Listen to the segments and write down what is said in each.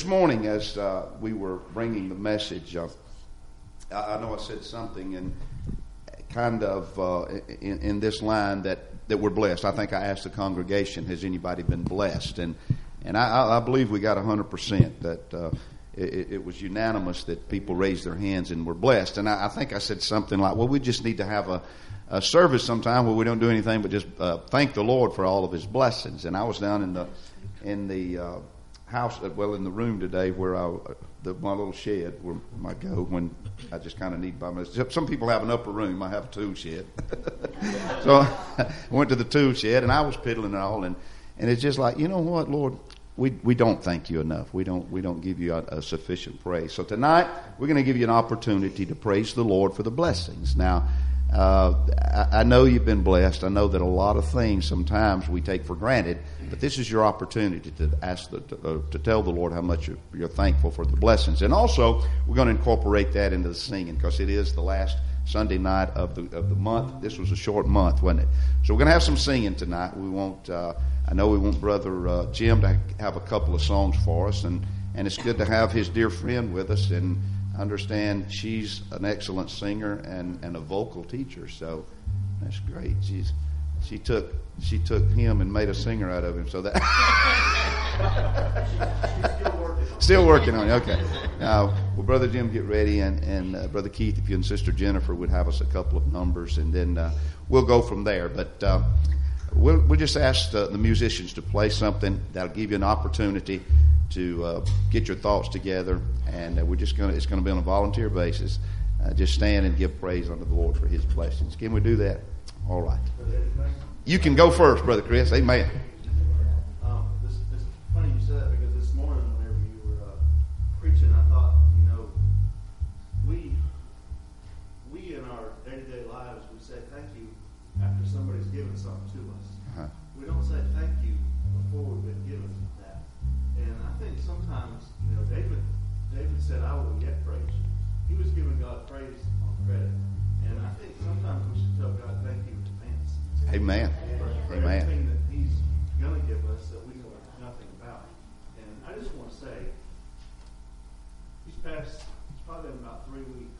This morning, as we were bringing the message, I know I said something in in this line that we're blessed. I think I asked the congregation, has anybody been blessed? And I believe we got 100%, that it was unanimous that people raised their hands and were blessed. And I think I said something like, well, we just need to have a service sometime where we don't do anything but just thank the Lord for all of His blessings. And I was down in the house, in the room today where my little shed where I go when I just kind of need by myself. Some people have an upper room. I have a tool shed. So I went to the tool shed and I was piddling and all, and it's just like, you know what, Lord, we don't thank you enough. We don't give you a sufficient praise. So tonight we're going to give you an opportunity to praise the Lord for the blessings. Now, I know you've been blessed. I know that a lot of things sometimes we take for granted, but this is your opportunity to ask to tell the Lord how much you're thankful for the blessings. And also, we're going to incorporate that into the singing because it is the last Sunday night of the month. This was a short month, wasn't it? So we're going to have some singing tonight. I know we want Brother Jim to have a couple of songs for us, and it's good to have his dear friend with us. And I understand she's an excellent singer and a vocal teacher, so that's great. She took him and made a singer out of him, so that still working on it. Okay. Now, well, Brother Jim, get ready, and Brother Keith, if you and Sister Jennifer would have us a couple of numbers, and then we'll go from there. But we'll just ask the musicians to play something that'll give you an opportunity to get your thoughts together, and it's going to be on a volunteer basis. Just stand and give praise unto the Lord for His blessings. Can we do that? All right. You can go first, Brother Chris. Amen. It's funny you said that, because this morning whenever you were preaching, I thought, we in our day-to-day lives, we say thank you after somebody's given something to us. Uh-huh. We don't say thank you before we've been given that. And I think sometimes, David said, I will yet praise you. He was giving God praise on credit. And I think sometimes we should tell God thank you in advance. Amen. For Amen. everything that He's going to give us that we know nothing about. And I just want to say, it's probably been about 3 weeks.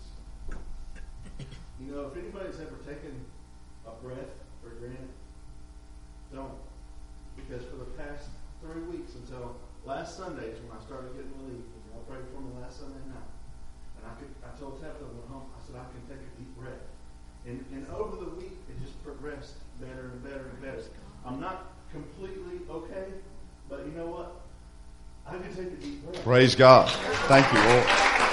If anybody's ever taken a breath for granted, don't. Because for the past 3 weeks until last Sunday is when I started getting relief. I prayed for me last Sunday night. And I told Tabitha when I went home, I said I can take a deep breath. And over the week, it just progressed better and better and better. I'm not completely okay, but you know what? I can take a deep breath. Praise God. Thank you, Lord.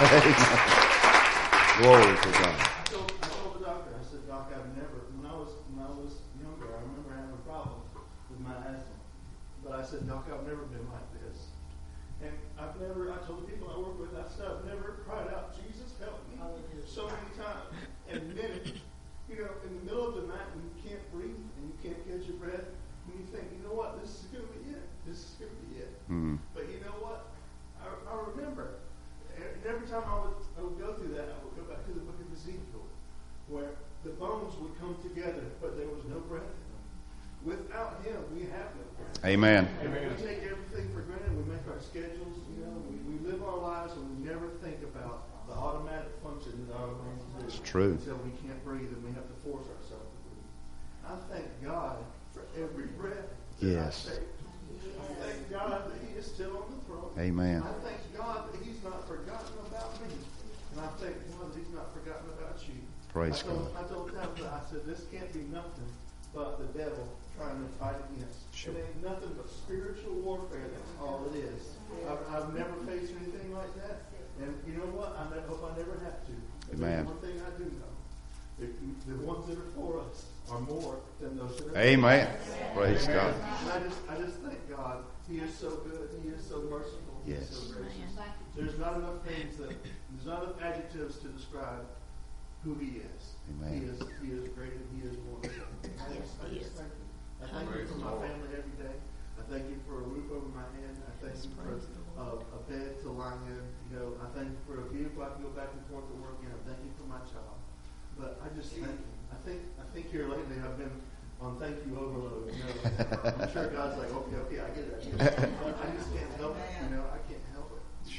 Glory to God. I told the doctor, I said, Doc, when I was younger, I remember having a problem with my asthma. But I said, Doc, I've never been like this. And I told the people I work with, I said, I've never cried out, Jesus, help me, so many times. And then, in the middle of the night when you can't breathe and you can't catch your breath, and you think, you know what, this is going to be it. This is going to be it. Mm. But you know what? I remember. And every time I would go through that, I would go back to the book of Ezekiel, where the bones would come together, but there was no breath in them. Without Him, we have no breath. Amen. And we take everything for granted. We make our schedules. We live our lives, and we never think about the automatic function that our brains do. It's true. Until we can't breathe, and we have to force ourselves to breathe. I thank God for every breath that Yes. I take. I thank God that He is still on the throne. Amen. I thank God that He's not forgotten about me. And I thank God that He's not forgotten about you. Praise God. I told Tabitha, I said, this can't be nothing but the devil trying to fight against. Sure. It ain't nothing but spiritual warfare. That's all it is. I've never faced anything like that. And you know what? I hope I never have to. Amen. One thing I do know. The ones that are for us are more than those that are Amen. for us. Praise God. And I just thank God. He is so good. He is so merciful. He is Yes. so gracious. There's not enough adjectives to describe who He is. Amen. He is great and He is wonderful. I just thank you. I thank you for my family every day. I thank you for a roof over my head. I thank you for a bed to lie in. I thank you for a vehicle I can go back and forth to work in. I thank you for my child. But I just thank you. I think here lately I've been on thank you overload. I'm sure God's like, okay, I get it. But I just can't help it. I can't help it.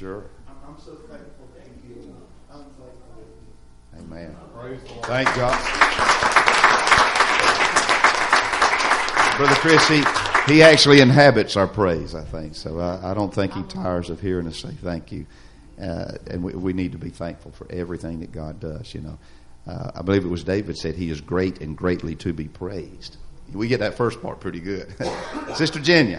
Sure. I'm so thankful. Thank you. I'm thankful. Amen. Praise the Lord. Thank God. Brother Chris, he actually inhabits our praise, I think. So I don't think he tires of hearing us say thank you. And we need to be thankful for everything that God does, you know. I believe it was David said he is great and greatly to be praised. We get that first part pretty good. Sister Jenya.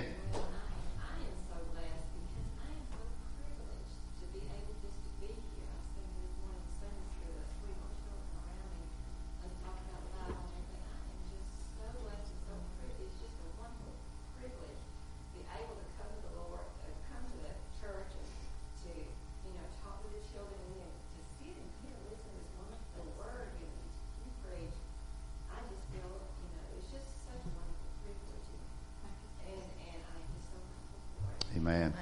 Amen.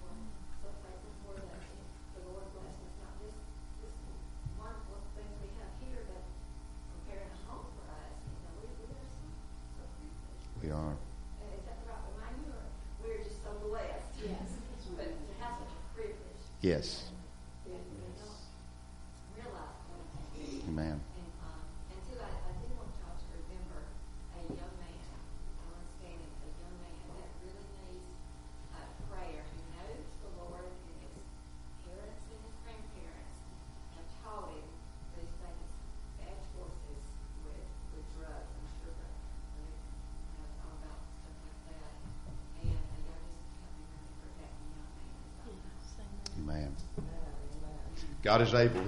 We are. We're just so blessed. Yes. But to have such a privilege. Yes. Amen. And too, I did want y'all to remember a young man, I understand a young man that really needs prayer. He knows the Lord, and his parents and his grandparents have taught him these things, bad choices with drugs and sugar. They have all about stuff like that. And y'all just help me remember that young man. Amen. God is able.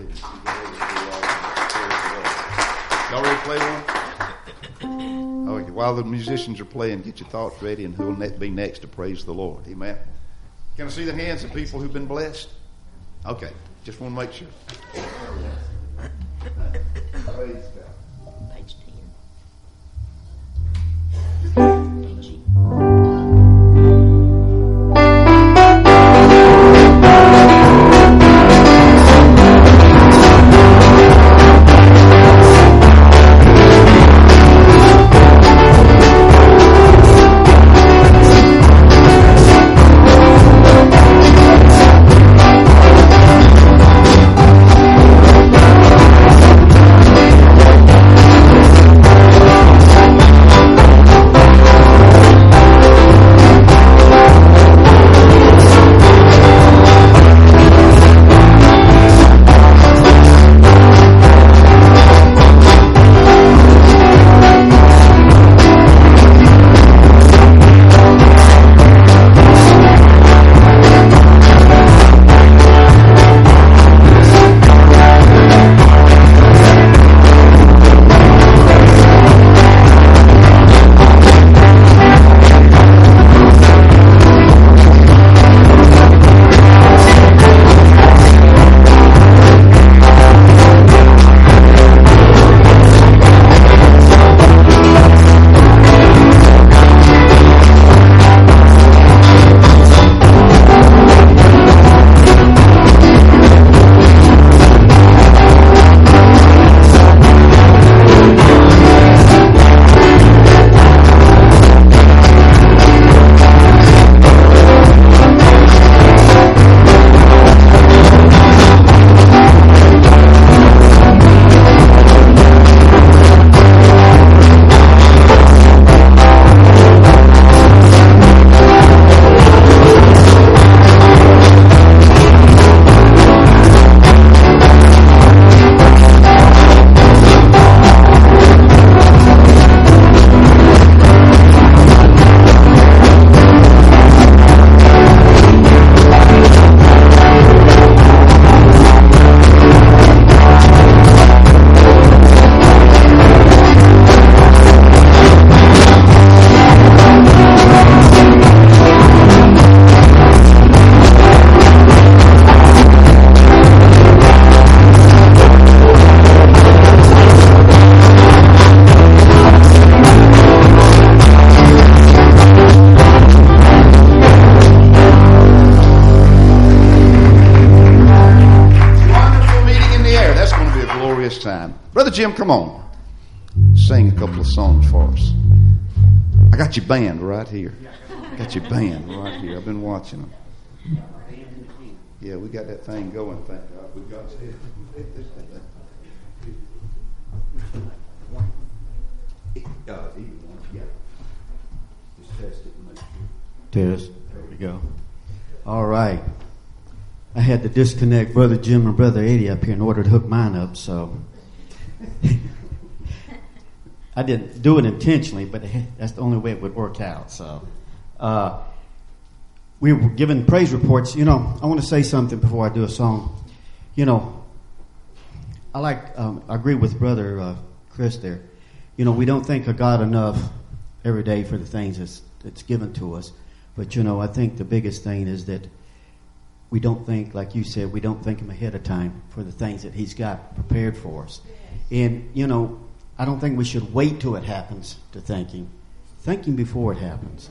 Y'all ready to play one? Okay. While the musicians are playing, get your thoughts ready, and who will be next to praise the Lord? Amen. Can I see the hands of people who've been blessed? Okay. Just want to make sure. Praise God. Page 10. Brother Jim, come on. Sing a couple of songs for us. I got your band right here. Got your band right here. I've been watching them. Yeah, we got that thing going, thank God. We got it. Yeah. Just test it and make sure. Test. There we go. All right. I had to disconnect Brother Jim and Brother Eddie up here in order to hook mine up, so I didn't do it intentionally, but that's the only way it would work out. So we were given praise reports. I want to say something before I do a song. I agree with Brother Chris there. We don't think of God enough every day for the things that's given to us. But, I think the biggest thing is that we don't think, like you said, we don't think Him ahead of time for the things that He's got prepared for us. And, I don't think we should wait till it happens to thank Him. Thank Him before it happens,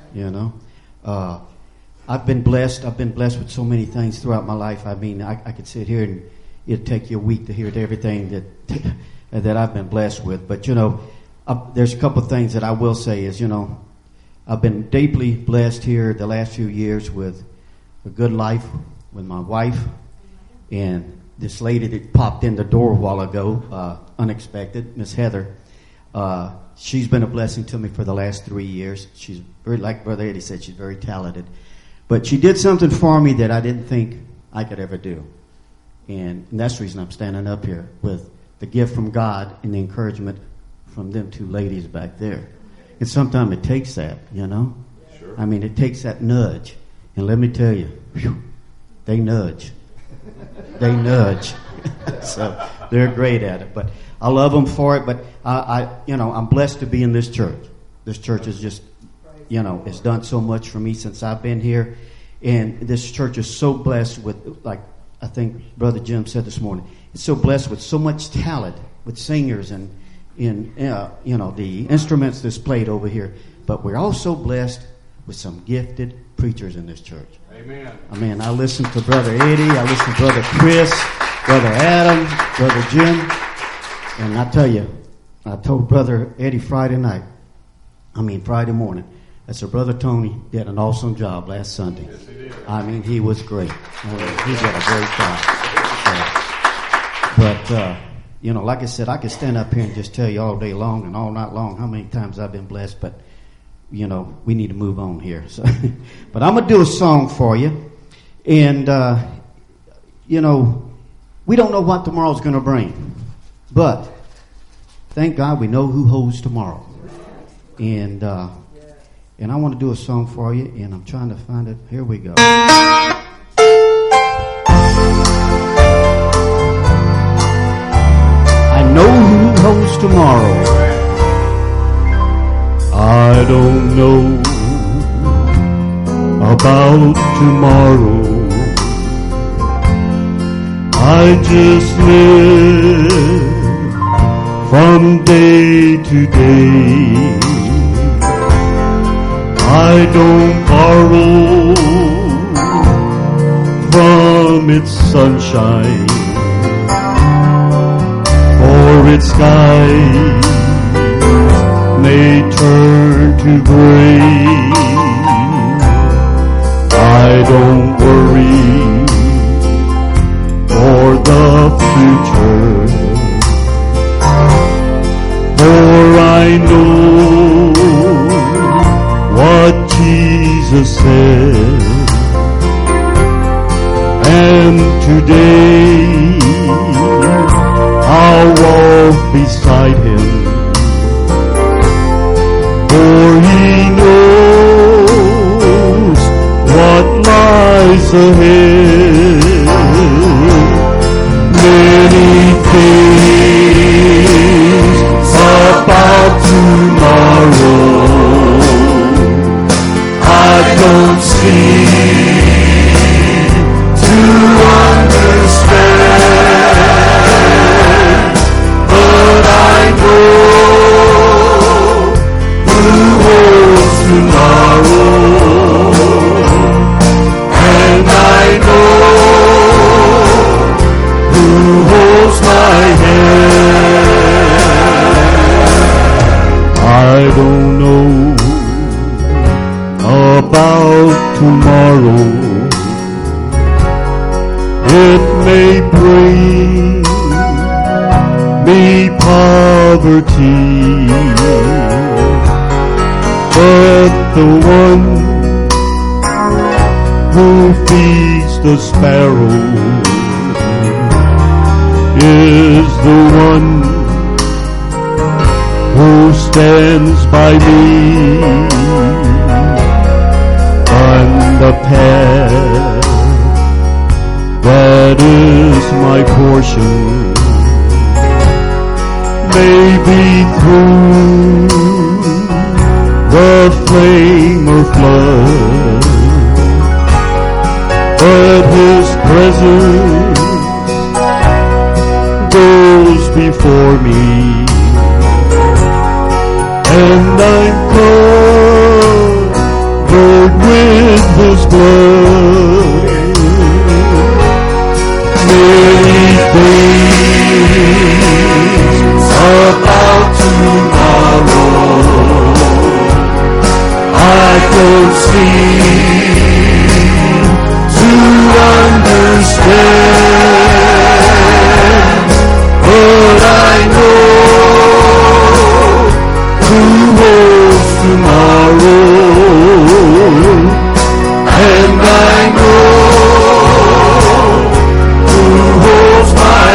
I've been blessed. I've been blessed with so many things throughout my life. I mean, I could sit here and it'd take you a week to hear everything that I've been blessed with. But, there's a couple of things that I will say is, I've been deeply blessed here the last few years with a good life with my wife. And this lady that popped in the door a while ago, unexpected, Miss Heather, she's been a blessing to me for the last 3 years. She's very, like Brother Eddie said, she's very talented. But she did something for me that I didn't think I could ever do. And that's the reason I'm standing up here with the gift from God and the encouragement from them two ladies back there. And sometimes it takes that, Sure. I mean, it takes that nudge. And let me tell you, they nudge. They nudge. So they're great at it. But I love them for it. But I'm blessed to be in this church. This church is just, it's done so much for me since I've been here. And this church is so blessed with, like I think Brother Jim said this morning, it's so blessed with so much talent with singers and the instruments that's played over here. But we're also blessed with some gifted preachers in this church. Amen. I mean, I listen to Brother Eddie, I listen to Brother Chris, Brother Adam, Brother Jim. And I tell you, I told Brother Eddie Friday morning, I said, Brother Tony did an awesome job last Sunday. Yes, he did. I mean, he was great. He did a great job. But, like I said, I could stand up here and just tell you all day long and all night long how many times I've been blessed, but, we need to move on here. So, but I'm going to do a song for you. And, we don't know what tomorrow's going to bring. But thank God we know who holds tomorrow. And I want to do a song for you, and I'm trying to find it. Here we go. I know who holds tomorrow. I don't know about tomorrow. I just live from day to day. I don't borrow from its sunshine or its skies may turn to gray. I don't worry for the future, for I know what Jesus said. And today I'll walk beside Him, for He knows what lies ahead. Many things about tomorrow I don't seem to understand, but I know who holds tomorrow, and I know who holds my hand. I don't know about tomorrow, It may bring me poverty, but the one who feeds the sparrows is the one who stands by me on the path that is my portion. Maybe through the flame or flood, but His presence goes before me, and I'm covered with His blood. Many things about tomorrow I don't seem to understand, but I know who holds tomorrow, and I know who holds my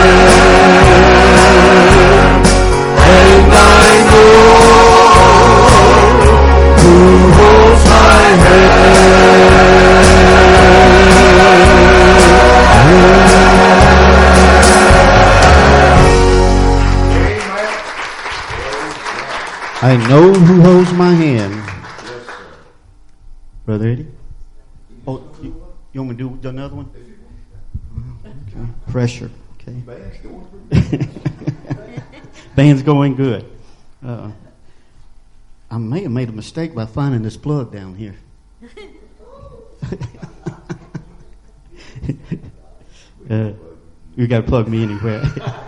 hand, and I know who holds my I know who holds my hand. Brother Eddie? Oh, you want me to do another one? Okay. Pressure. Okay. Band's going good. I may have made a mistake by finding this plug down here. You got to plug me anywhere.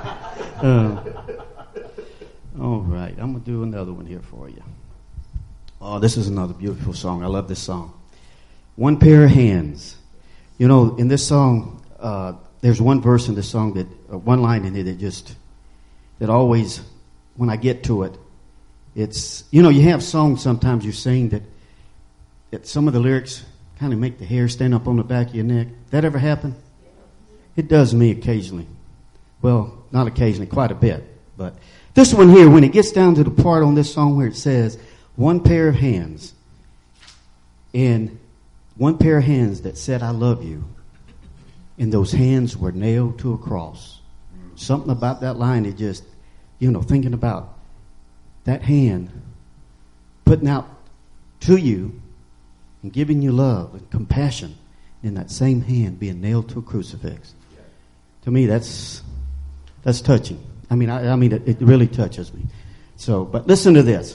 All right, I'm going to do another one here for you. Oh, this is another beautiful song. I love this song. One Pair of Hands. You know, in this song, there's one verse in this song that, one line in it that always, when I get to it, it's, you know, you have songs sometimes you sing that some of the lyrics kind of make the hair stand up on the back of your neck. That ever happen? It does me occasionally. Well, not occasionally, quite a bit. But this one here, when it gets down to the part on this song where it says, one pair of hands, and one pair of hands that said, I love you, and those hands were nailed to a cross. Something about that line, it just, you know, thinking about that hand putting out to you and giving you love and compassion, in that same hand being nailed to a crucifix. To me, that's touching. I mean, it really touches me. So, but listen to this.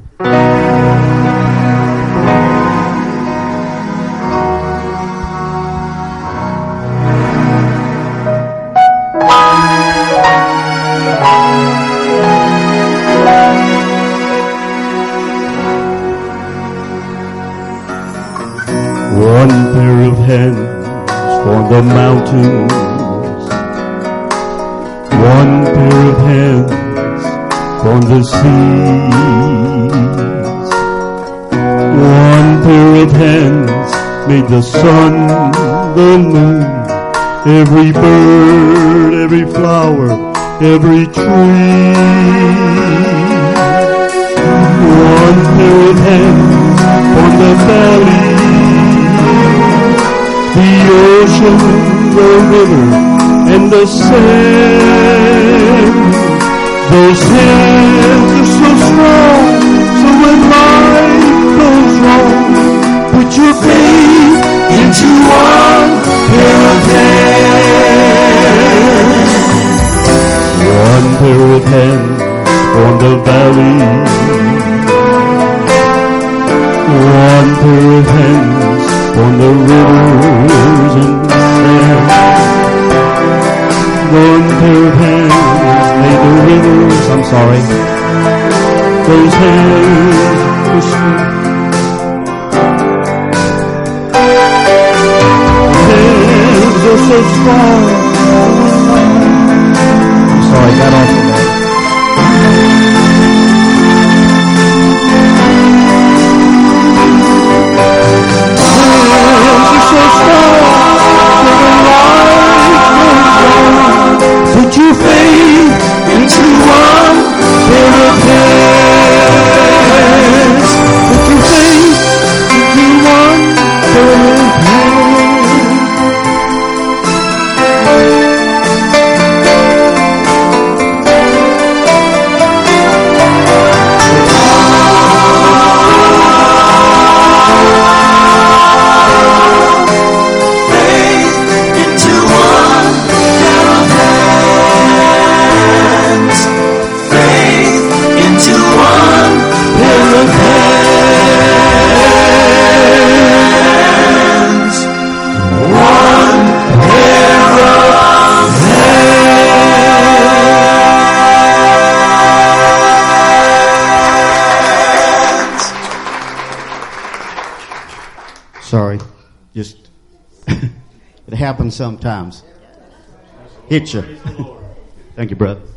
One pair of hands for the mountains, one pair of hands for the seas, one pair of hands made the sun, the moon, every bird, every flower, every tree. One pair of hands on the valley, the ocean, the river, and the sand. Those hands are so strong, so when life goes wrong, put your faith into one pair of hands. One pair of hands on the valley, one pair of hands on the rivers and sand. One pair of hands made the rivers, those hands were sweet. Hands are so strong. I'm sorry, I got off of that. Put your faith into one paradise. Put your faith into one paradise. Sorry, just it happens sometimes. Hit you. Thank you, brother.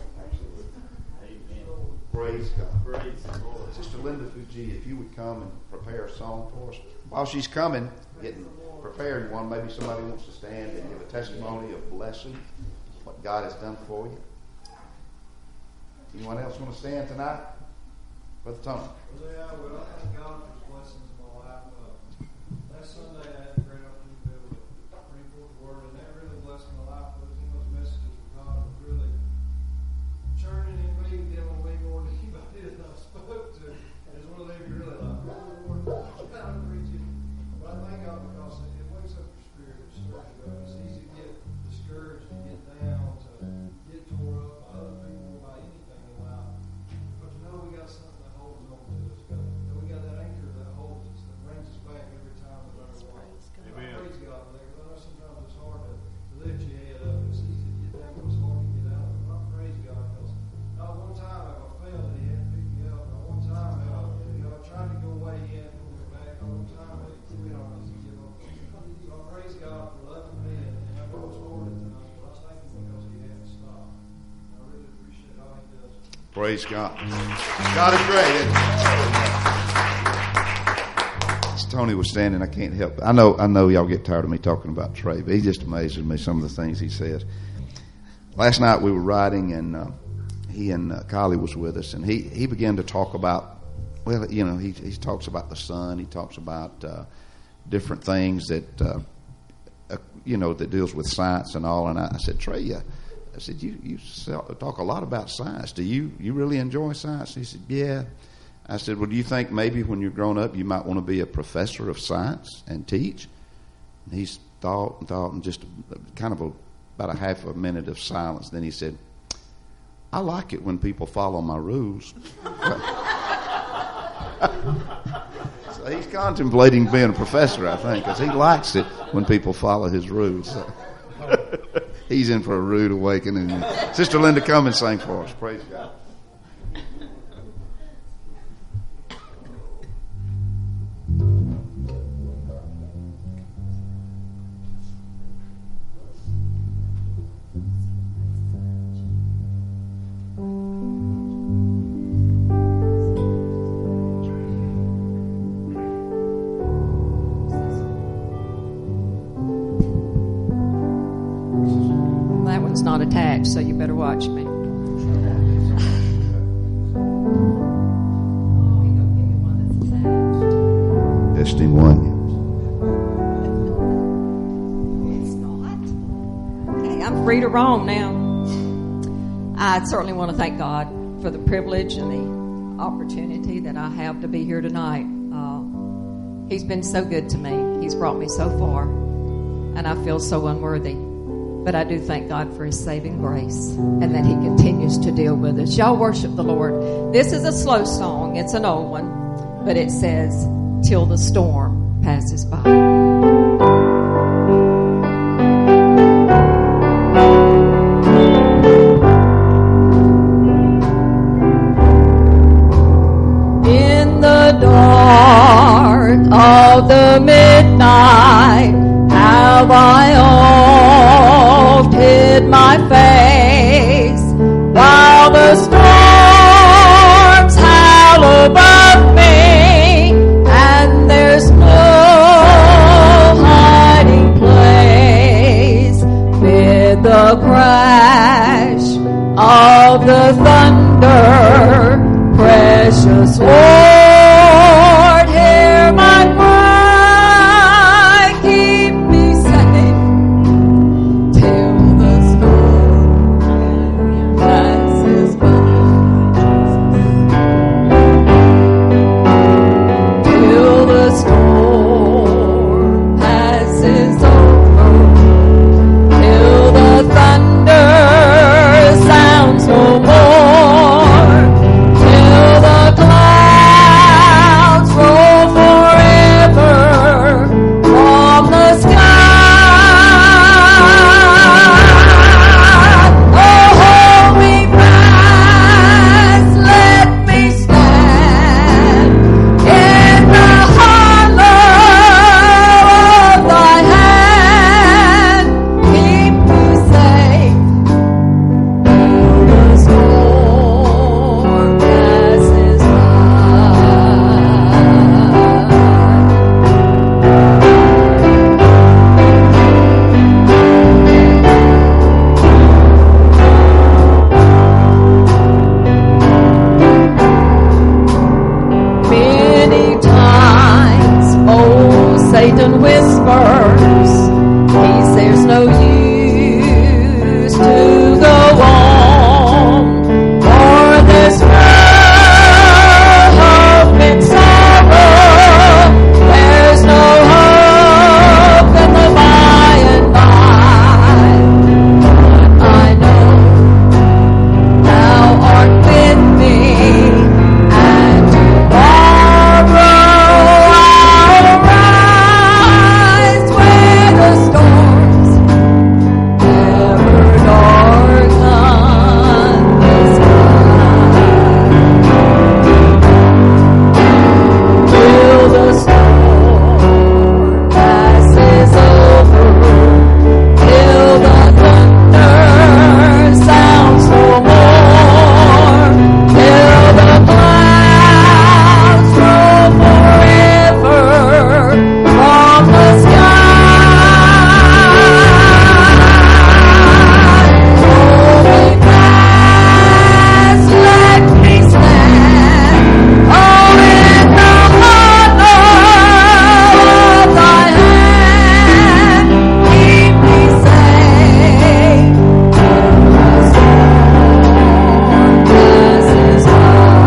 Praise God. Sister Linda Fuji, if you would come and prepare a song for us. While she's coming, getting preparing one, maybe somebody wants to stand and give a testimony of blessing, what God has done for you. Anyone else want to stand tonight? Brother Tony. Yeah, well, I thank God for His blessings in my life. Last Sunday, I had the great opportunity to be able to bring forth the word, and that really blessed my life. But those messages of God was really churning in me, dealing way more than anybody that I spoke to. It's one of them you really like, Lord, I'm preaching. But I thank God because it wakes up your spirit, it stirs you up. It's easy to get discouraged, to get down, to get tore up by other people, by anything in life. But you know we got something that holds on to us. We got that anchor that holds us, that brings us back every time no matter what. Amen. Praise God for that, because I know sometimes it's hard to lift your head up. It's easy to get down, but it's hard to get out of it. But I praise God because not one time have I failed that He had to pick me up. Not one time have I tried to go away, He had to pull me back. Not one time have He quit on us and give up. So I praise God for loving me, and I know it's hard at times, but I thank Him because He hadn't stopped. I really appreciate all He does. Praise God. God is great, isn't He? As Tony was standing, I can't help it. I know y'all get tired of me talking about Trey, but he just amazes me, some of the things he says. Last night we were riding, and he and Kylie was with us, and he began to talk about, well, you know, he talks about the sun. He talks about different things that, you know, that deals with science and all. And I said, Trey, I said, you talk a lot about science. Do you really enjoy science? He said, yeah. I said, well, do you think maybe when you're grown up you might want to be a professor of science and teach? And he's thought, and just kind of about a half a minute of silence. Then he said, I like it when people follow my rules. So he's contemplating being a professor, I think, because he likes it when people follow his rules. So he's in for a rude awakening. Sister Linda, come and sing for us. Praise God. Not attached, so you better watch me. Testing one. It's not. Okay, I'm free to roam now. I certainly want to thank God for the privilege and the opportunity that I have to be here tonight. He's been so good to me. He's brought me so far, and I feel so unworthy. But I do thank God for His saving grace and that He continues to deal with us. Y'all worship the Lord. This is a slow song. It's an old one. But it says, till the storm passes by. In the dark of the midnight have I hid my face while the storms howl above me, and there's no hiding place mid the crash of the thunder. Precious Lord, hear my cry, keep me safe till the storm passes by. Till the storm passes over, till the thunder sounds no more, till the clouds roll forever from the sky. Oh, hold me fast, let me stand in the hollow of thy hand. Keep me safe till the storm passes by. Many times, old Satan whispers, he says no use to go on, for there's no hope in sorrow, there's no hope in the by and by. But I know thou art with me, and tomorrow I'll rise where the storms never darken the sky. Till the storm passes over, till the thunder sounds no more, till the clouds roll forever from the sky. Hold me fast, let me stand, oh, in the hollow of thy hand. Keep me safe till the storm passes by.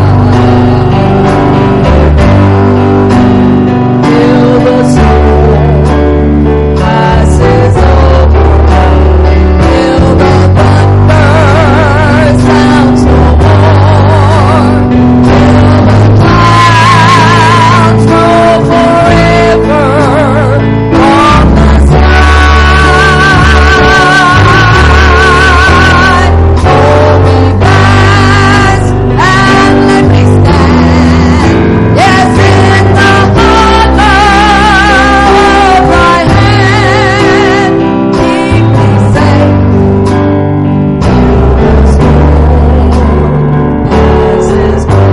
Till the storm passes over, till the thunder sounds no more, till the clouds roll forever from the sky. Hold me fast and let me stand, yes, in the hollow of thy hand. Keep me safe till the storm passes by.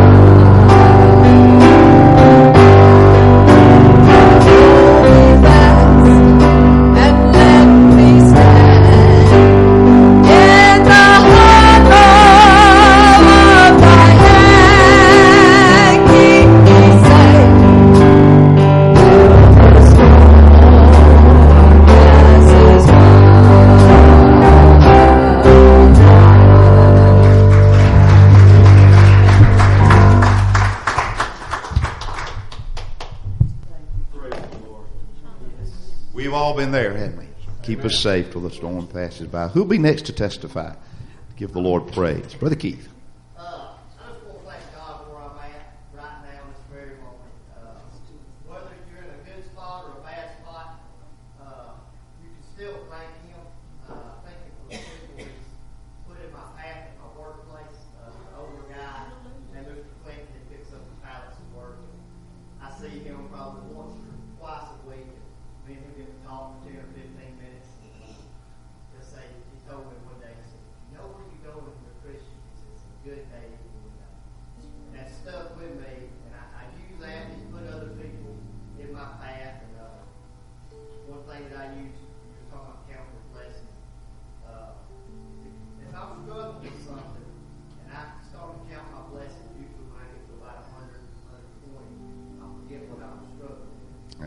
Hold me fast and let me stand in the hollow of thy hand. Keep me safe till the storm passes by. Praise the Lord. We've all been there, haven't we? Keep us safe till the storm passes by. Who'll be next to testify? Give the Lord praise. Brother Keith. I just want to thank God where I'm at right now in this very moment. Whether you're in a good spot or a bad spot, you can still thank Him. Thank Him for the people He's put in my path at my workplace. An older guy named Mr. Clinton that picks up the pallets and work. I see him probably once or twice a week. Me and him get to talk for 10 or 15 minutes. Just say he told me when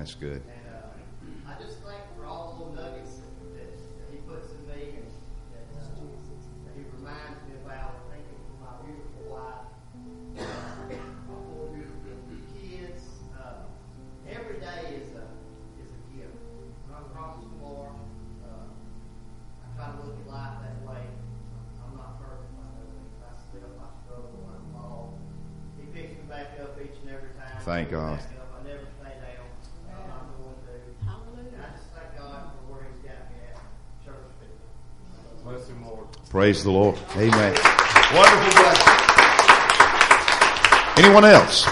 That's good. And I just thank for all the little nuggets that he puts in me and that he reminds me about thinking for my beautiful wife, my four beautiful kids. Every day is a gift. When I'm across the floor, I try to look at life that way. I'm not perfect by no means. I slip, I struggle, I fall. He picks me back up each and every time. Thank God. I never stay down. I'm going to. And I just thank God for where He's got me at. Church people. Bless him, Lord. Praise the Lord. Amen. Wonderful blessing. Anyone else?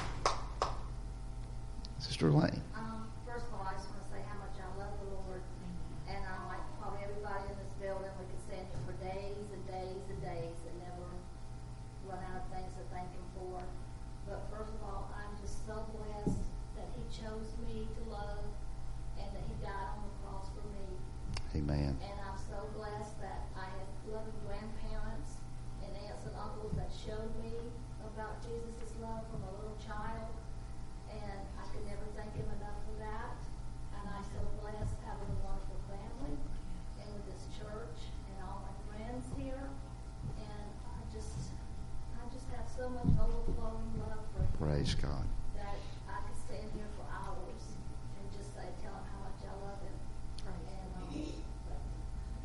Sister Elaine. First of all, I just want to say how much I love the Lord. And I'm like probably everybody in this building, we could stand here for days and days and days and never run out of things to thank Him for. But first of all, I'm just so blessed that He chose me to love and that He died on the cross for me. Amen. And I'm so blessed that I have loving grandparents and aunts and uncles that showed me about Jesus' love from a little child. And I could never thank Him enough for that. And I'm so blessed having a wonderful family and with this church and all my friends here. And I just have so much overflowing love for Him Praise God. that I could stand here for hours and just tell Him how much I love Him. And but I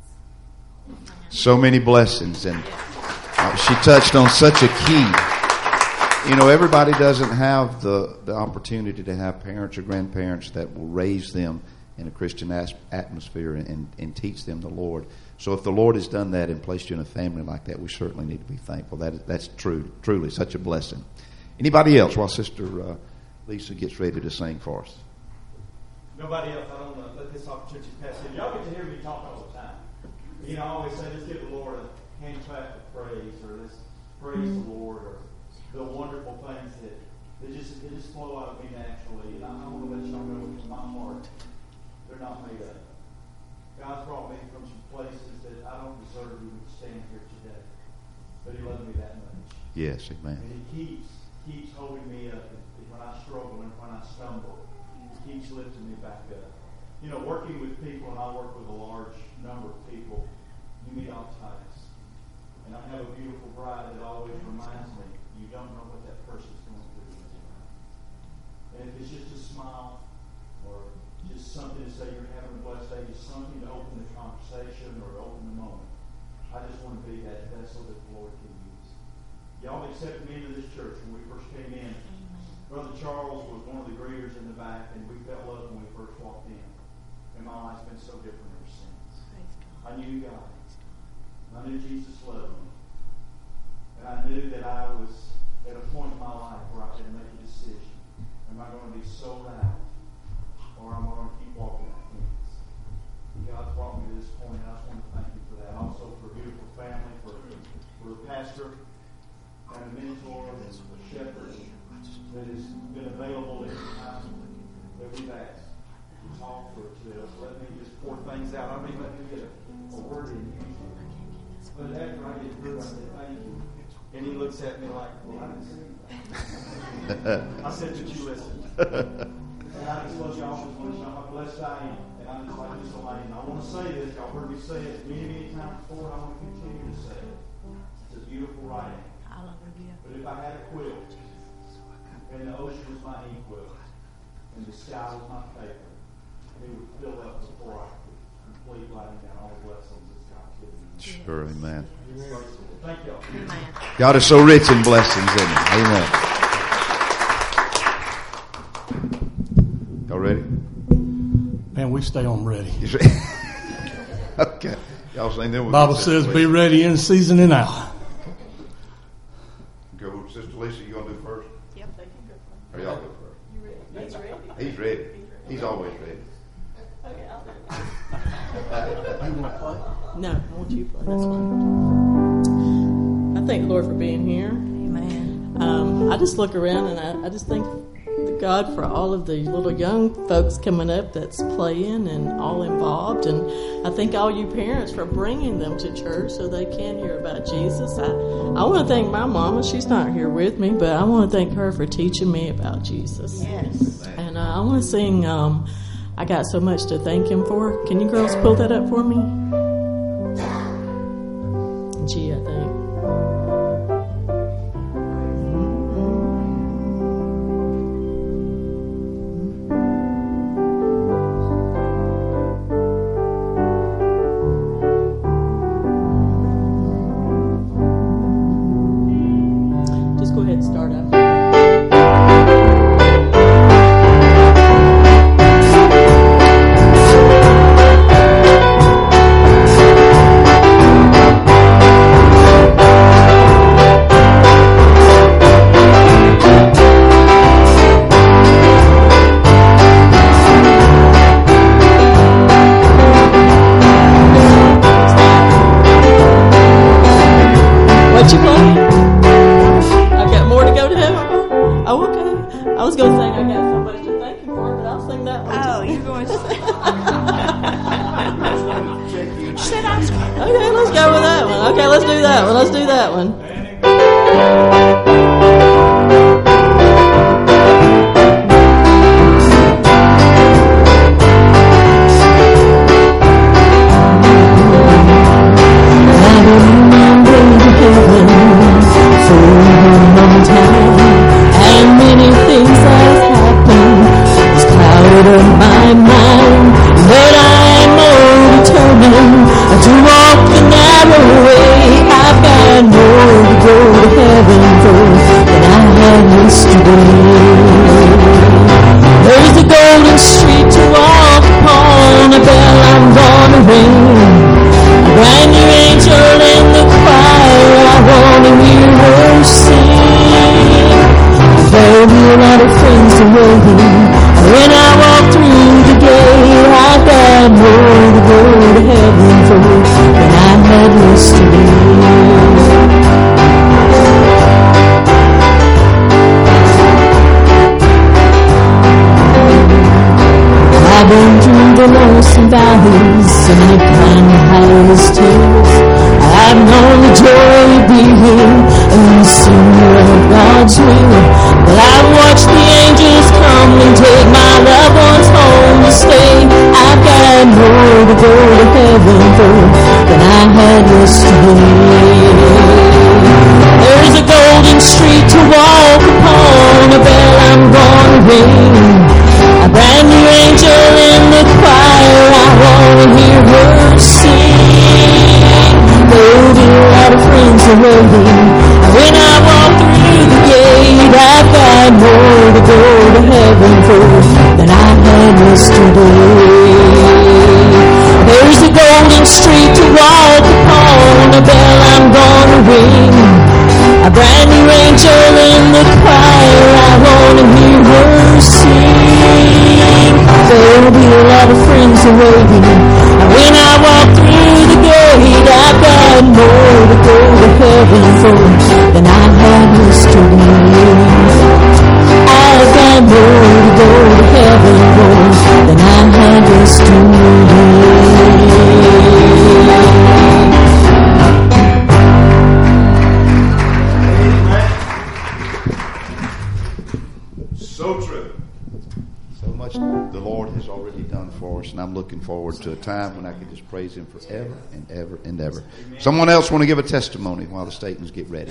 guess that's So many blessings, and she touched on such a key. You know, everybody doesn't have the opportunity to have parents or grandparents that will raise them in a Christian atmosphere and teach them the Lord. So if the Lord has done that and placed you in a family like that, we certainly need to be thankful. That's truly such a blessing. Anybody else while Sister Lisa gets ready to sing for us? Nobody else. I don't want to let this opportunity pass in. Y'all get to hear me talk all the time. You know, I always say, let's give the Lord a hand clap of praise, or let's praise the Lord, or the wonderful things that just flow out of me naturally. And I want to let y'all know from my heart, they're not made up. God's brought me from some places that I don't deserve even to stand here today. But He loved me that much. Yes, amen. And He keeps holding me up. And when I struggle and when I stumble, He keeps lifting me back up. You know, working with people, and I work with a large number of people, you meet all types. And I have a beautiful bride that always reminds me, you don't know what that person's going through. And if it's just a smile, or just something to say you're having a blessed day, just something to open the conversation or open the moment, I just want to be that vessel that the Lord can use. Y'all accepted me into this church when we first came in. Brother Charles was one of the greeters in the back, and we felt love when we first walked in. And my life's been so different ever since. I knew God. I knew Jesus loved me. And I knew that I was at a point in my life where I had to make a decision. Am I going to be sold out, or am I going to keep walking that fence? God's brought me to this point, and I just want to thank you for that. Also for a beautiful family, for a pastor and a mentor and a shepherd that has been available every time that we've asked to talk or to let me just pour things out. I mean, let me get a word in here. But after I get through, I say, thank you. And he looks at me like, well, I didn't say anything. I said, did you listen? And I just love y'all as much. I'm how blessed I am. And I'm just like this Elaine. I want to say this. Y'all heard me say it many, many times before. I want to continue to say it. It's a beautiful writing. But if I had a quill, and the ocean was my ink quill, and the sky was my paper, it would fill up before I could complete writing down all the blessings that God's given me. Sure, amen. Thank y'all. God is so rich in blessings, isn't He? Amen. Y'all ready? Man, we stay on ready. Okay. Y'all saying then we'll Bible get says, that, be ready in season and out. Go, Sister Lisa, you gonna do first? Yep, they can go first. Or y'all go first? You ready? He's ready. He's ready. He's always ready. Okay, I'll do You want to play? it. No, I want you to play. That's fine. I thank the Lord for being here. Amen. I just look around and I just think the thank God for all of the little young folks coming up that's playing and all involved. And I thank all you parents for bringing them to church so they can hear about Jesus. I want to thank my mama. She's not here with me, but I want to thank her for teaching me about Jesus. Yes. And I want to sing I Got So Much to Thank Him For. Can you girls pull that up for me? G, I think. Just go ahead and start up. What you playing? I got more to go to heaven for? Oh, okay. I was going to sing I got so much to thank you for, but I'll sing that one. Oh, you're going to say. Okay, let's go with that one. Okay, let's do that one. Let's do that one. There's a golden street to walk upon, a bell I'm gonna ring, a brand new angel in the choir, I wanna hear her sing. There'll be a lot of friends waiting when I walk through the gate. I've got more to go to heaven for than I had yesterday. I've been through the lows and valleys, so many kind of highs tears. I've known the joy of being and seen of God's will. But I've watched the angels come and take my loved ones home to stay. I've got more to go to heaven for than I had yesterday. There's a golden street to walk upon, a bell I'm gonna ring, a brand new angel in the choir, I wanna hear her sing. There'll be a lot of friends waiting when I walk through the gate. I've got more to go to heaven for than I had yesterday. There's a golden street to walk upon, a bell I'm gonna ring, a brand new angel in the choir, I wanna hear her sing. There'll be a lot of friends waiting when I walk through the gate. I've got more to go to heaven for than I had yesterday. I've got more to go to heaven for than I had yesterday. So true. So much the Lord has already done for us, and I'm looking forward to a time when I can just praise Him forever and ever and ever. Someone else want to give a testimony while the statements get ready?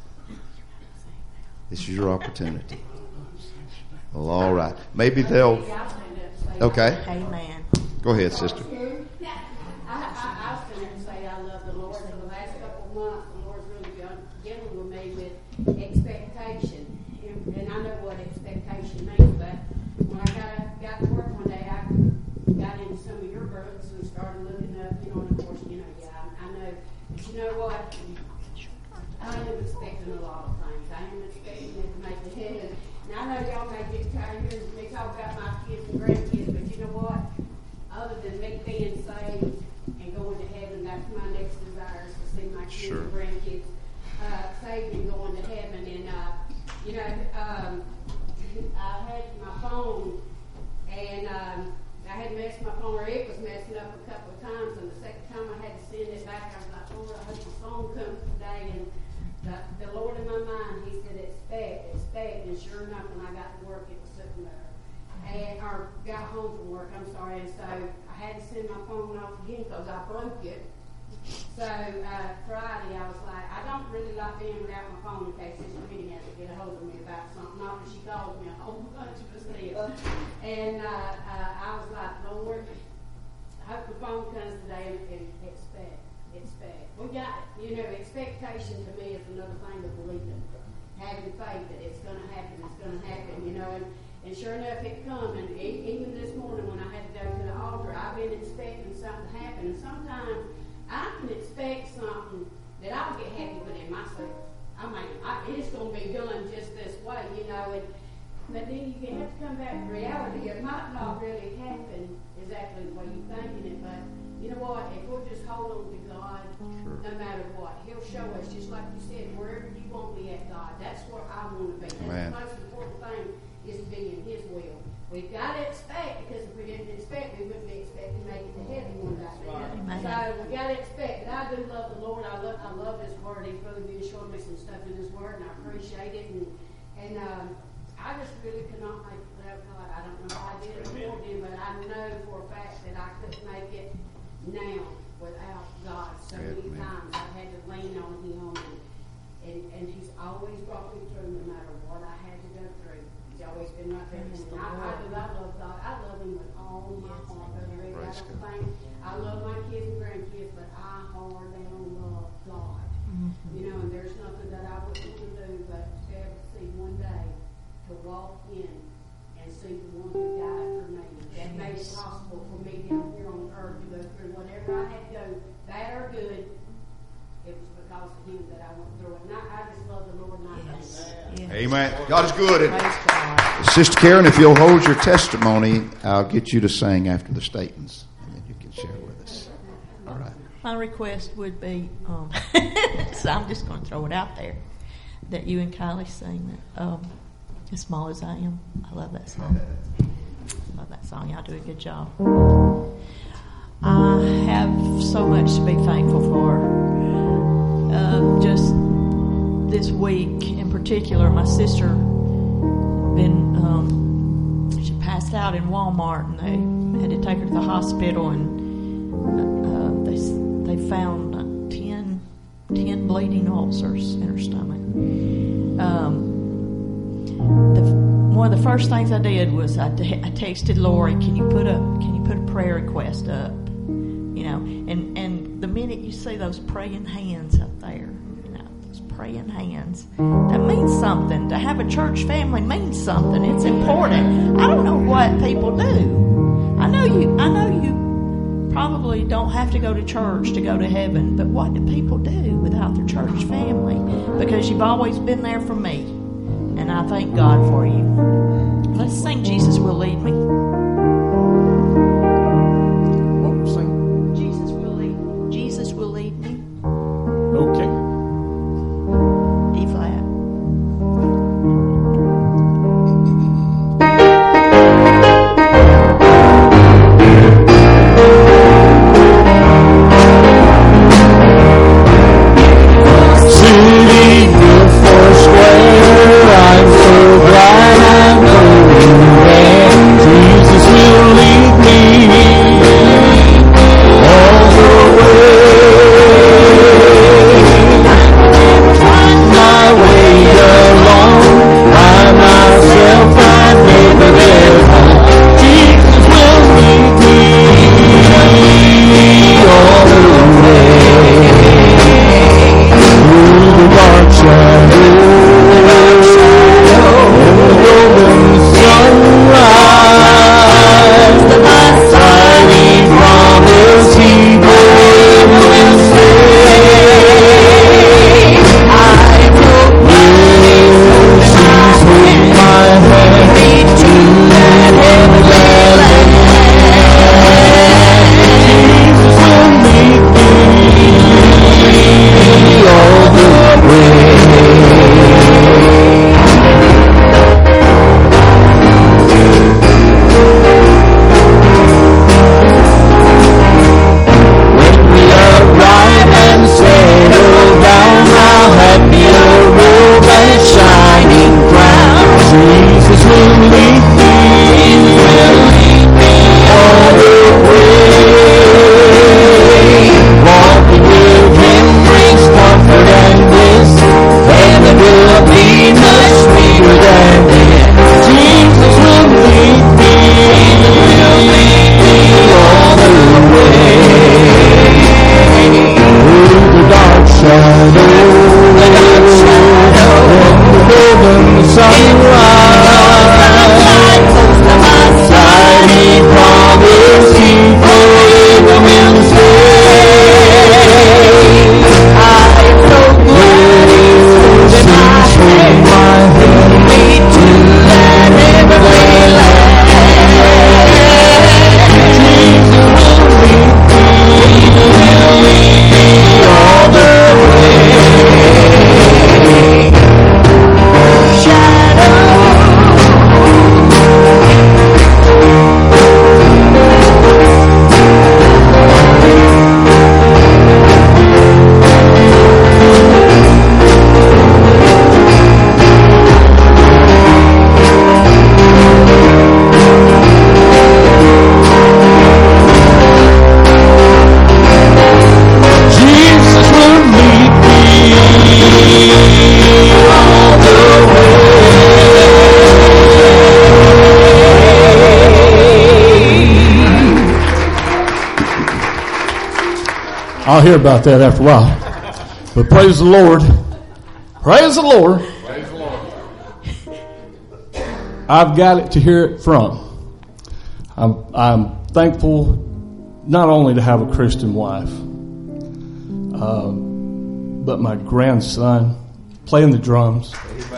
This is your opportunity. Well, all right. Maybe they'll... Okay. Amen. Go ahead, sister. I was going to say I love the Lord. For the last couple of months, the Lord's really been dealing with me with expectation. And I know what expectation means, but when I got to work one day, I got into some of your books and started looking up, and of course, I know. But you know what? I am expecting a lot of things. I am expecting it to make the heaven. And I know y'all may get tired of hearing me talk about my kids and grandkids, but you know what? Other than me being saved and going to heaven, that's my next desire, is to see my kids and grandkids saved and going to heaven. And, I had or got home from work, I'm sorry, and so I had to send my phone off again because I broke it. So Friday, I was like, I don't really like being without my phone in case Sister Minnie has to get a hold of me about something. Not that she calls me a whole bunch of us. And I was like, Lord, I hope the phone comes today and expect. We got it. You know, expectation to me is another thing to believe in. Having faith that it's going to happen, you know. And sure enough, it come. And even this morning when I had to go to the altar, I've been expecting something to happen. And sometimes I can expect something that I'll get happy within myself. I mean, it's going to be done just this way, you know. But then you have to come back to reality. It might not really happen exactly the way you're thinking it, but you know what? If we'll just hold on to God, Sure. no matter what, He'll show us, just like you said, wherever you want me at, God, that's where I want to be. That's Man. the most important thing is to be in His will. We've got to expect, because if we didn't expect, we wouldn't be expecting to make it to heaven one day. Amen. So we got to expect. But I do love the Lord. I love His Word. He's really been showing me some stuff in His Word, and I appreciate it. And I just really could not make it without God. I don't know how I did it before then, but I know for a fact that I couldn't make it now without God. So many times I've had to lean on Him, and He's always brought me through no matter what I had to go through. He's always been right there for me. I love God. I love Him with all my heart. I love my kids and grandkids, but I hard down love God. Mm-hmm. You know, and there's nothing that I wouldn't want to do but to be able to see one day to walk in and see the one who died for me. That made it possible for me down here on earth to go through whatever I had to go, bad or good. It was because of Him that I went through it. And I just love the Lord, and I thank Him. Amen. God is good. Praise God. Sister Karen, if you'll hold your testimony, I'll get you to sing after the statements, and then you can share with us. All right. My request would be, so I'm just going to throw it out there, that you and Kylie sing As Small as I Am. I love that song. Love that song. Y'all do a good job. I have so much to be thankful for. Just this week in particular, my sister she passed out in Walmart, and they had to take her to the hospital, and they found 10 bleeding ulcers in her stomach. One of the first things I did was I texted Lori, can you put a prayer request up? You know, and the minute you see those praying hands up there, those praying hands, that means something. To have a church family means something. It's important. I don't know what people do. I know you probably don't have to go to church to go to heaven, but what do people do without their church family? Because you've always been there for me, and I thank God for you. Let's sing Jesus Will Lead Me. Jesus will lead me. Jesus will lead me. Okay. E flat. Sitting the first square, I'm so glad I'm going there. Jesus will lead me all the way. I'll hear about that after a while. But praise the Lord. Praise the Lord. Praise the Lord. I've got it to hear it from. I'm thankful not only to have a Christian wife, but my grandson playing the drums.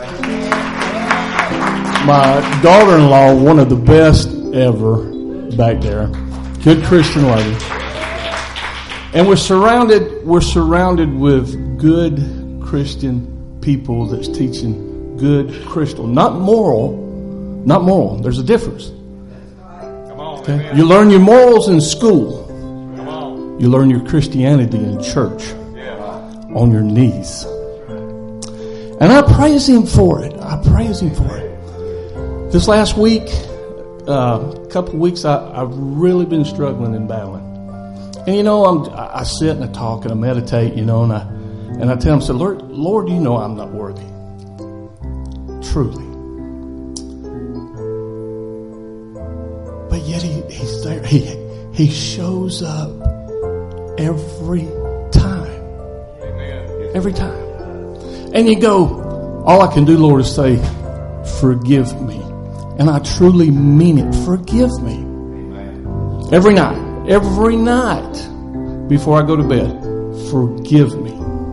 My daughter-in-law, one of the best ever back there. Good Christian lady. And we're surrounded with good Christian people that's teaching good Christian, not moral. There's a difference. Come on, okay? You learn your morals in school. Come on. You learn your Christianity in church, on your knees. And I praise Him for it. This last week, couple of weeks, I've really been struggling and battling. And I sit and I talk and I meditate, and I tell Him, I say, Lord, you know I'm not worthy. Truly. But yet He's there. He shows up every time. Amen. Every time. And you go, all I can do, Lord, is say, forgive me. And I truly mean it. Forgive me. Amen. Every night before I go to bed, forgive me.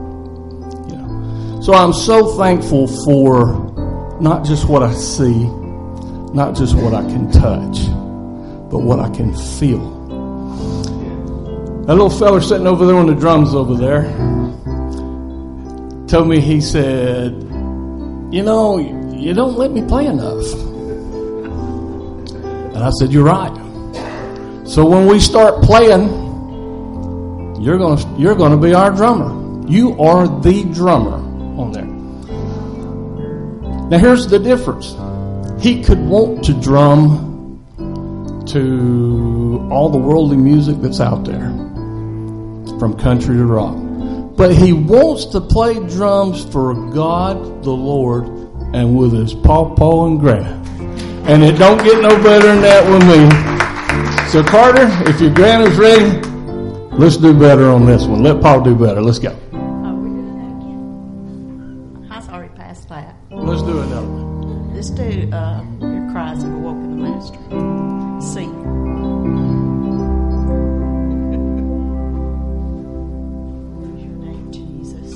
So I'm so thankful for not just what I see, not just what I can touch, but what I can feel. That little fella sitting over there on the drums over there told me, he said, you don't let me play enough. And I said, you're right. So when we start playing, you're gonna be our drummer. You are the drummer on there. Now here's the difference. He could want to drum to all the worldly music that's out there, from country to rock. But he wants to play drums for God the Lord and with his pawpaw and gran. And it don't get no better than that with me. So Carter, if your gran is ready, let's do better on this one. Let Paul do better. Let's go. Oh, we're doing that again? I was already past that. Let's do another one. Let's do Your Cries Have Awoken the Master. C. Where's your name, Jesus?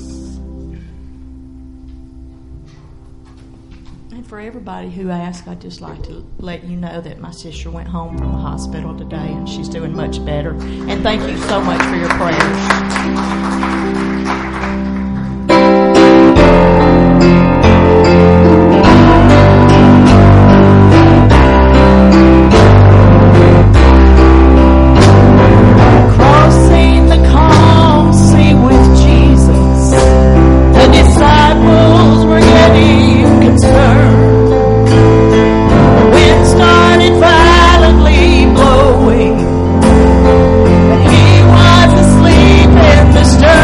And for everybody who asked, I'd just like to let you know that my sister went home from the hospital today and she's doing much better. And thank you so much for your prayers. Asleep in the stern.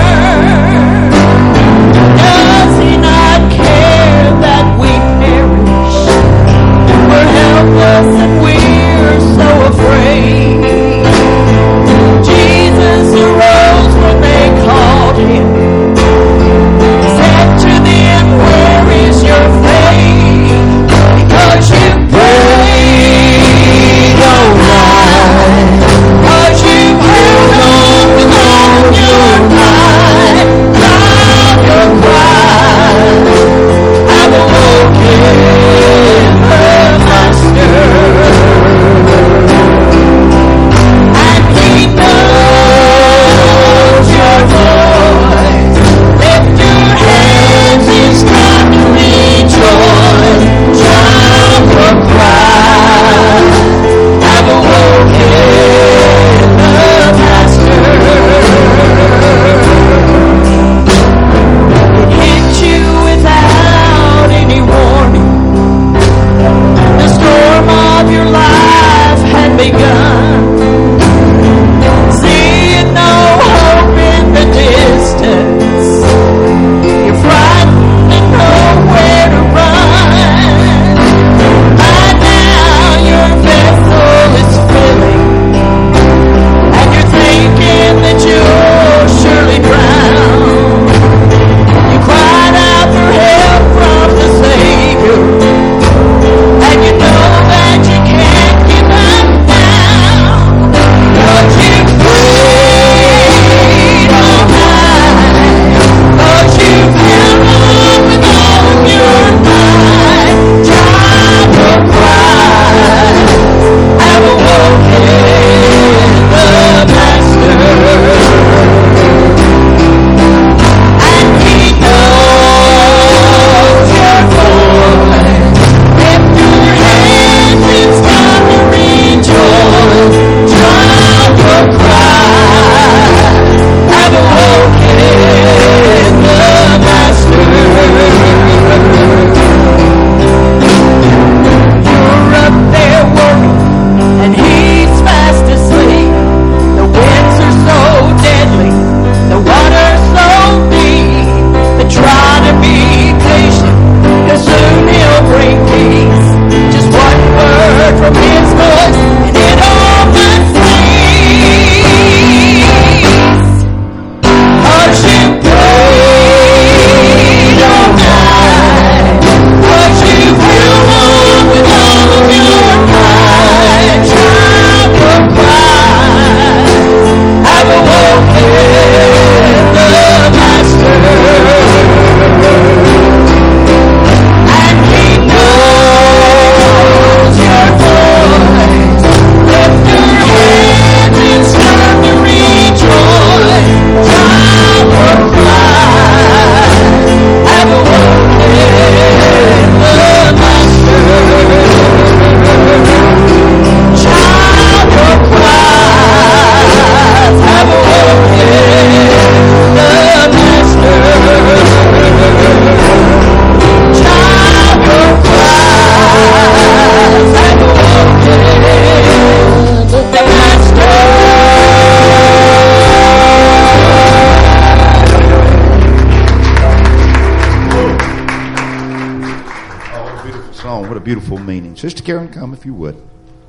beautiful meaning. Sister Karen, come if you would.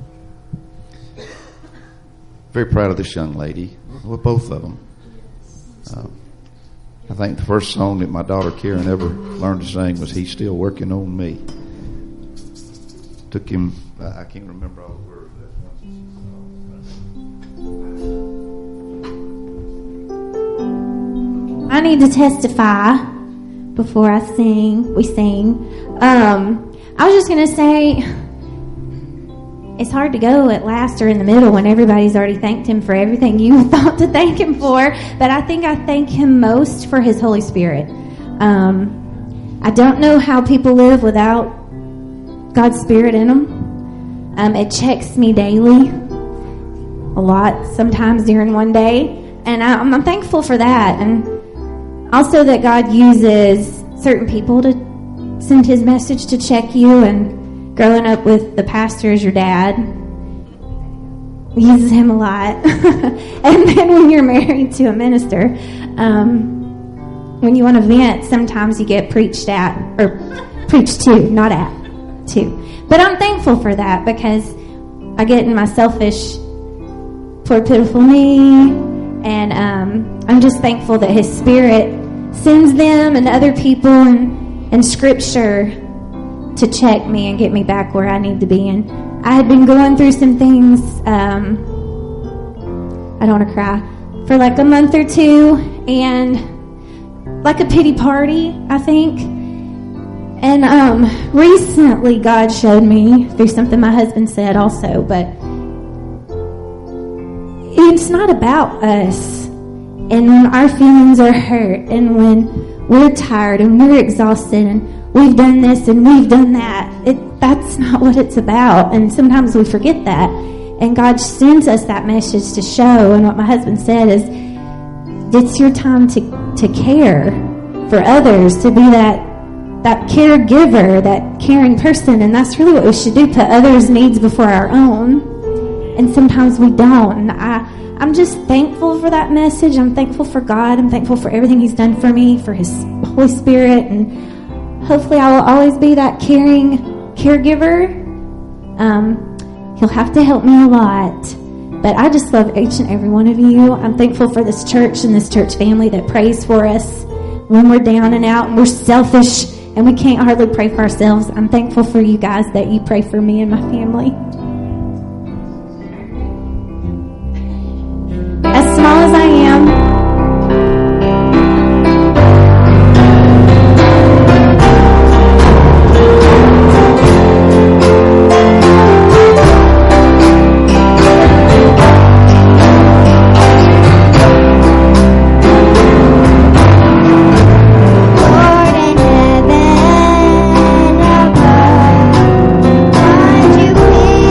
Very proud of this young lady. Well, both of them. I think the first song that my daughter Karen ever learned to sing was "He's Still Working on Me." Took him, I can't remember all the words. I need to testify before we sing. I was just going to say, it's hard to go at last or in the middle when everybody's already thanked him for everything you thought to thank him for. But I think I thank him most for his Holy Spirit. I don't know how people live without God's Spirit in them. It checks me daily, a lot, sometimes during one day. And I'm thankful for that. And also that God uses certain people to send his message to check you. And growing up with the pastor as your dad, he uses him a lot. And then when you're married to a minister, when you want to vent, sometimes you get preached at, or preached to, not at, to. But I'm thankful for that because I get in my selfish, poor pitiful me, and I'm just thankful that his Spirit sends them and other people and Scripture to check me and get me back where I need to be. And I had been going through some things, I don't want to cry, for like a month or two, and like a pity party, I think. And recently God showed me through something my husband said also, but it's not about us. And when our feelings are hurt, and when we're tired and we're exhausted and we've done this and we've done that, that's not what it's about. And sometimes we forget that. And God sends us that message to show. And what my husband said is, it's your time to care for others, to be that caregiver, that caring person. And that's really what we should do, put others' needs before our own. And sometimes we don't. And I'm just thankful for that message. I'm thankful for God. I'm thankful for everything he's done for me, for his Holy Spirit. And hopefully I will always be that caring caregiver. He'll have to help me a lot. But I just love each and every one of you. I'm thankful for this church and this church family that prays for us when we're down and out and we're selfish and we can't hardly pray for ourselves. I'm thankful for you guys that you pray for me and my family. As small as I am, Lord in heaven above, would you please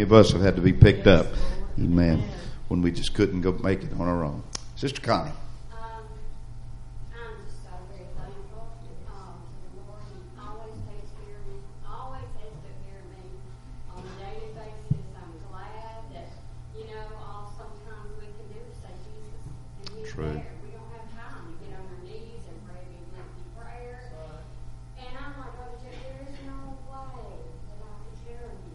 of us have had to be picked up. Amen. When we just couldn't go make it on our own. Sister Connie. I'm just so very thankful to the Lord. He always takes care of me. Always takes good care of me on a daily basis. I'm glad that, all sometimes we can do is say Jesus. And He's True. there. We don't have time to get on our knees and pray a big lengthy prayer. And I'm like, oh, there is no way that I can tell you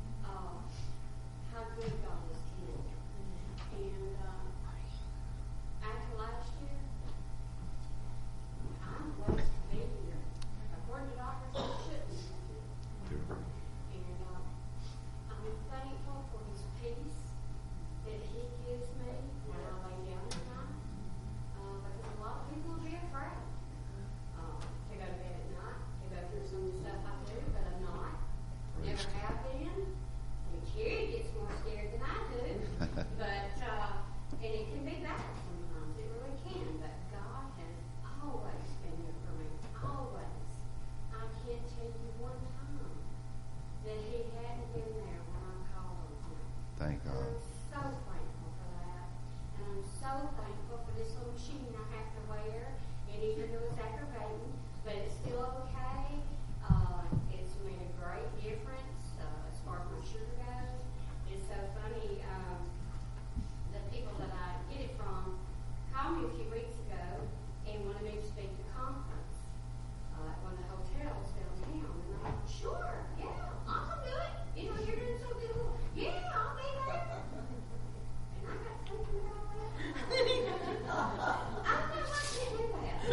how good God is to me. And after last year, I'm blessed to be here. According to doctors, I shouldn't be here. And I'm thankful for His peace that He gives me when I lay down at night. Because a lot of people will be afraid to go to bed at night, to go through some of the stuff I do, but I'm not. Never have been. And Carrie gets more scared than I do. But, and it can be bad sometimes. It really can. But God has always been there for me. Always. I can't tell you one time that He hadn't been there when I called on Him. Thank God. I'm so thankful for that. And I'm so thankful for this little machine I have to wear. And even though it's aggravating, but it's still okay. It's made a great difference as far as my sugar goes. It's so funny. The people that I get it from called me a few weeks ago and wanted me to speak to a conference at one of the hotels downtown. And I'm like, sure, yeah, I'll do it. You're doing so good. Yeah, I'll be there. And I got thinking about that. I know I can't do that. I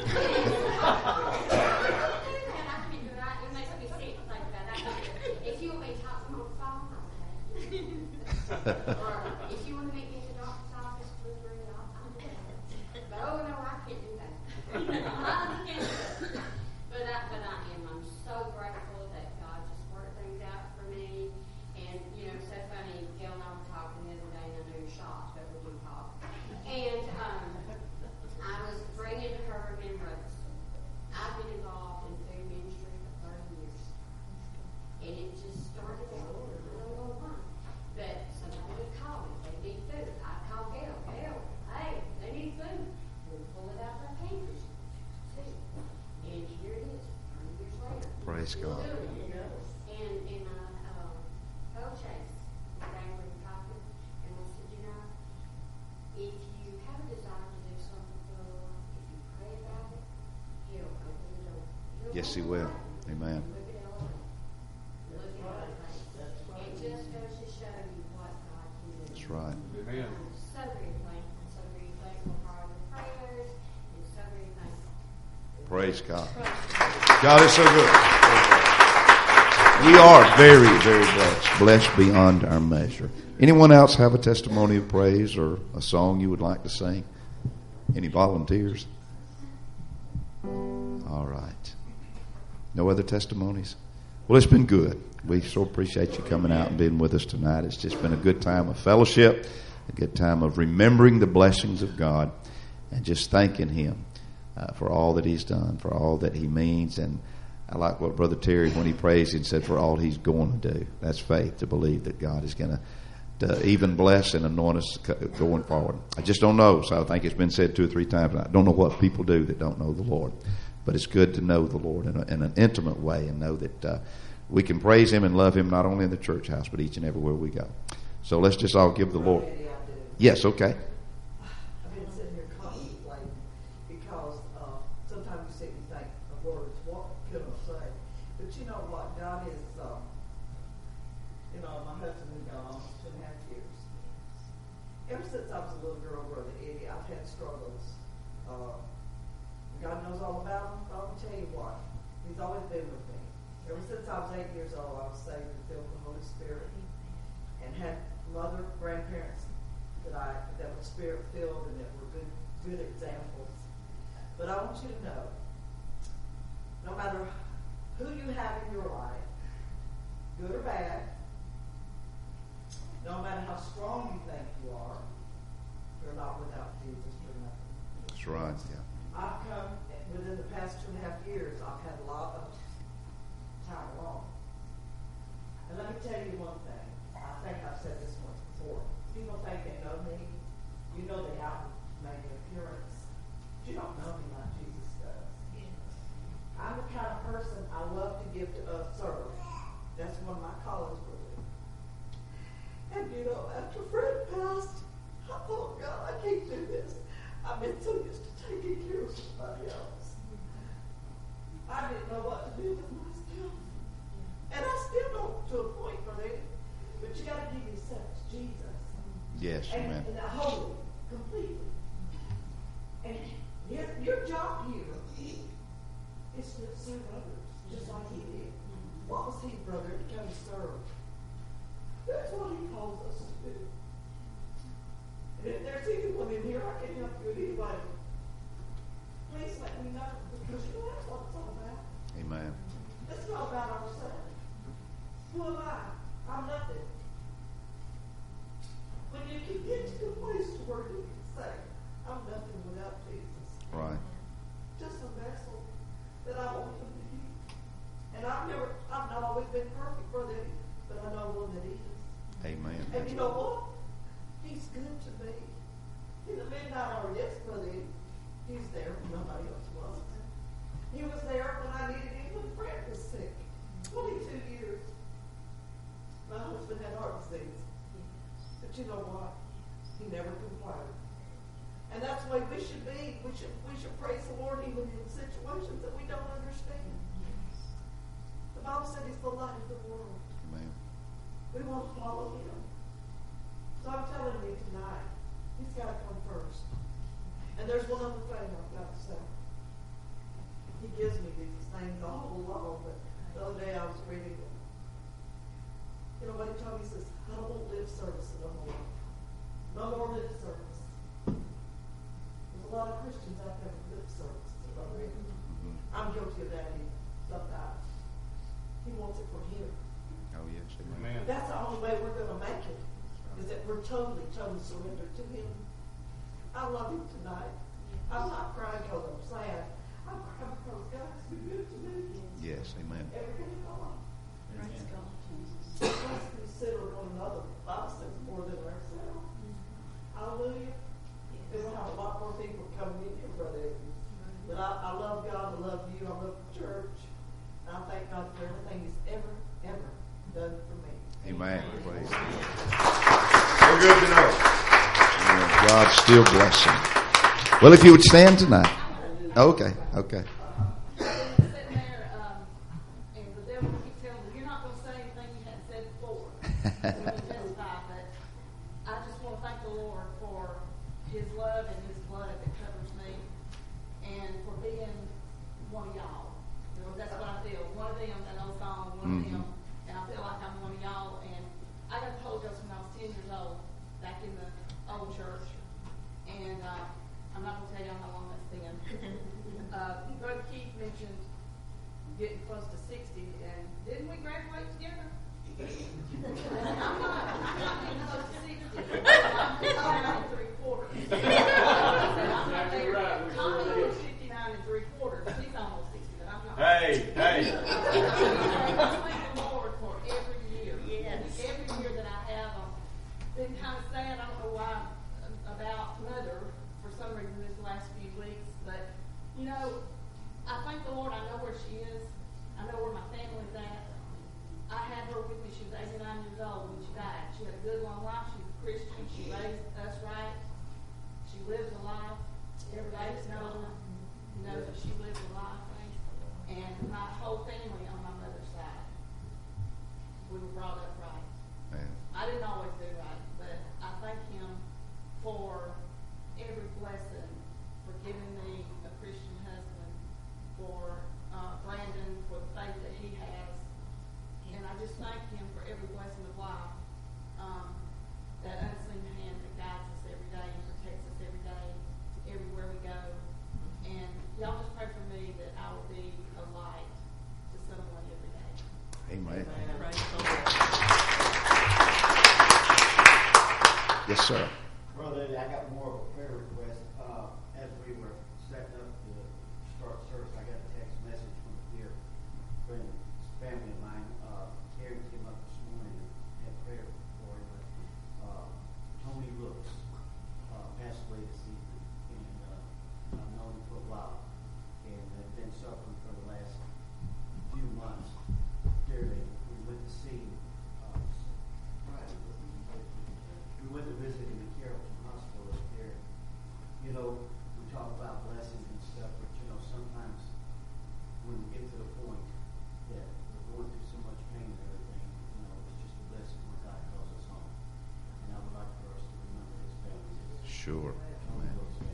can't do that. It makes me sick to think about that. If you want me to talk to them on the phone, I'll take it. Or if you want to meet me at the doctor's office, please bring it up. I'll do that. But oh no, I can't do that. I can't do that. But I am. I'm so grateful that God just worked things out for me. And so funny. Gail and I were talking the other day, and I know you're shocked, but we do talk. And I was bringing to her remembrance. I've been involved in food ministry for 30 years, and it just started out. I don't know why, but somebody would call me. They need food. I'd call Gail. Gail, hey, they need food. We'll pull it out of our pantries. See, and here it is. 30 years later. Praise God. We're doing it. And told Chase, we rang with the copy, and I said, if you have a desire to do something for the Lord, if you pray about it, He'll open the door. Yes, He will. Amen. Look at Ella. Look at her face. It just goes to show you what God can do. That's right. Amen. I'm so very thankful, so very thankful for all your prayers, and so very thankful. Praise God. God is so good. We are very, very blessed. Blessed beyond our measure. Anyone else have a testimony of praise or a song you would like to sing? Any volunteers? All right. No other testimonies? Well, it's been good. We so appreciate you coming out and being with us tonight. It's just been a good time of fellowship, a good time of remembering the blessings of God and just thanking Him for all that He's done, for all that He means. And I like what Brother Terry, when he prays, he said, for all He's going to do. That's faith, to believe that God is going to even bless and anoint us going forward. I just don't know, so I think it's been said 2 or 3 times. I don't know what people do that don't know the Lord. But it's good to know the Lord in an intimate way and know that we can praise Him and love Him not only in the church house, but each and everywhere we go. So let's just all give the Lord. Yes, okay. I've been sitting here contemplating because sometimes you sit and think of words, what could I say? But you know what? God is, my husband has gone almost 2.5 years. Ever since I was a little girl, Brother Eddie, I've had struggles. God knows all about them, but I'll tell you what, He's always been with me. Ever since I was 8 years old, I was saved and filled with the Holy Spirit, and had mother, grandparents that were Spirit filled and that were good examples. But I want you to know, no matter who you have in your life, good or bad, no matter how strong you think you are, you're not without Jesus for nothing. That's right, yeah. I've come, within the past 2.5 years, I've had a lot of time alone. And let me tell you one thing. I think I've said this once before. People think they know me. You know the outward maybe appearance. But you don't know me like Jesus does. I'm the kind of person I love to give to serve. That's one of my callings for me. And you know, after Fred passed, I thought, God, I can't do this. I've been so used to taking care of somebody else. I didn't know what to do with myself. And I still don't to a point for them. But you got to give yourself to Jesus. Yes, amen. And wholly, completely. And your job here is to serve others, just like he did. What was he, brother? To come serve. That's what he calls us to do. And if there's anyone in here I can help you in any way, please let me know, because you know that's what it's all about. Amen. It's not about ourselves. Who am I? I'm nothing. When you can get to the place where you can say, I'm nothing without Jesus. Right. Just a vessel that I want to be. And I've not always been perfect for them, but I know one that is. Amen. And you know what? He's good to me. In the midnight hour, yes, brother, he's there when nobody else was. He was there when I needed him when Fred was sick. 22 years. My husband had heart disease. But you know what? He never complained. And that's the way we should be. We should praise the Lord even in situations that we don't understand. The Bible said he's the light of the world. Amen. We want to follow him. So I'm telling you tonight, he's got to come first. And there's one other thing I've got to say. He gives me these things all along, but the other day I was reading them. You know what he told me? He says, I don't want lip service no more. No more lip service. There's a lot of Christians out there with lip service. I'm guilty of that even sometimes. He wants it for him. Oh, yes. Amen. That's the only way we're going to make it, is that we're totally surrendered to him. I love him tonight. I'm not crying because I'm sad. I'm crying because God's been good to me. Yes, amen. Every day of my life. Praise God. Let's consider one another. The Bible says more than ourselves. Hallelujah. And we'll have a lot more people coming in here, Brother Evans. But I love God. I love you. I love the church. And I thank God for everything He's ever done for me. Amen. Praise God. So good to know. God's still blessing. Well, if you would stand tonight. Okay. Sitting there, and the devil keeps telling me, you're not going to say anything you hadn't said before. I'm going to testify, but I just want to thank the Lord for His love and His blood that covers me, and for being one of y'all. You know, that's what I feel. One of them, that old song, one of them, and I feel like I'm one of y'all. And I got the Holy Ghost when I was 10 years old, back in the old church, and I'm not going to tell y'all how long that's been. Brother Keith mentioned getting close to 60, and didn't we graduate together? I'm not getting close to 60. I'm 59 3/4. I'm not there. Tommy is 59 3/4. He's almost 60, but I'm not. Hey. I thank the Lord for every year. Yes. Every year that I have, I've been kind of sad. I don't know why about Mother for some reason this last few weeks, but you know, I thank the Lord. I know where she is. I know where my family's at. I had her with me. She was 89 years old when she died. She had a good long life. She's a Christian. She raised us right. She lives a life. Everybody knows that she lives a life. And my whole family on my mother's side, we were brought up right. Man. I didn't always do right, but I thank Him for every blessing, for giving me a Christian husband, for Brandon, for the faith that he has. And I just thank Him for every blessing of life, that unseen hand that guides us every day and protects us every day, everywhere we go. And y'all just pray for me that I will be a light to someone every day. Amen. Praise the Lord. Yes, sir. Brother, I got more of a prayer request. As we were setting up to start service, I got a text message from a dear friend, family of mine. Karen came up this morning and had prayer for him. Brooks passed away this evening, and I've known him for a while, and have been suffering for the last few months. Dearly, we went to see him. We went to visit him at Carrollton Hospital up there. You know, we talk about blessings and stuff, but you know, sometimes when we get to the point that we're going through so much pain and everything, you know, it's just a blessing when God calls us home. And I would like for us to remember his family. Sure. Amen.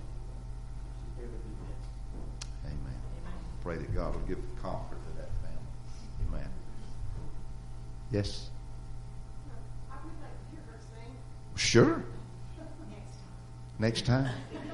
Amen. Pray that God will give comfort to that family. Amen. Yes? I would like to hear her sing. Sure. Next time.